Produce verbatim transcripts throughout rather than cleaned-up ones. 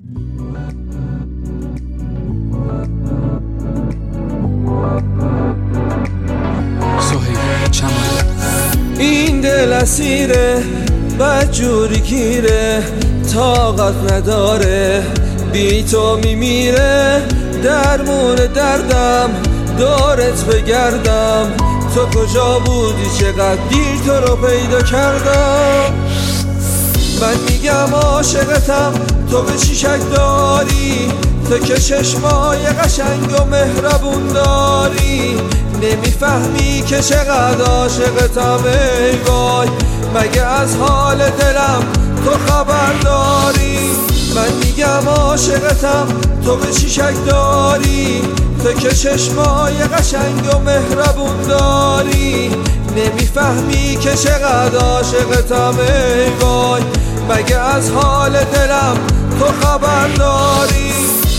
این دل اسیره بدجوری گیره، طاقت نداره بی تو میمیره. درمون دردم دورت بگردم، تو کجا بودی چقدر دیر تو رو پیدا کردم. من میگم عاشقتم تو به چی شک داری، تو که چشمای قشنگ و مهربون داری. نمیفهمی که چقدر عاشقتم ای وای، مگه از حال دلم تو خبر داری. من میگم عاشقتم تو به چی شک داری، تو که چشمای قشنگ و مهربون داری. نمیفهمی که چقدر عاشقتم ای وای، مگه از حال دلم تو خبر داری.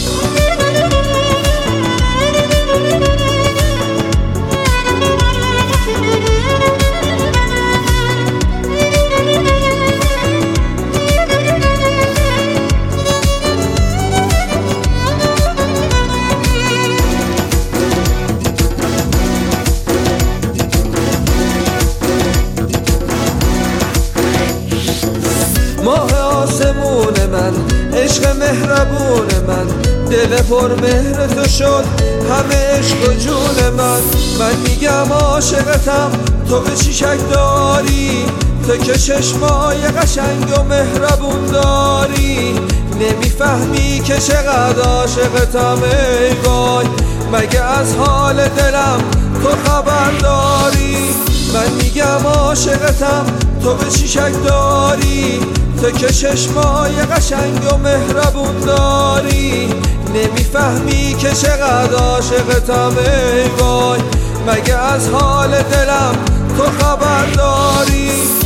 ماه آسمون من، عشق مهربون من، دل پر مهر تو شد همه عشق و جون من. من میگم عاشقتم تو به چی شک داری، تو که چشمای قشنگ و مهربون داری. نمیفهمی که چقدر عاشقتم ای وای، مگه از حال دلم تو خبر داری. من میگم عاشقتم تو به چی شک داری، تو که چشمای قشنگ و مهربون داری. نمیفهمی که چقدر عاشقتم ای وای، مگه از حال دلم تو خبر داری.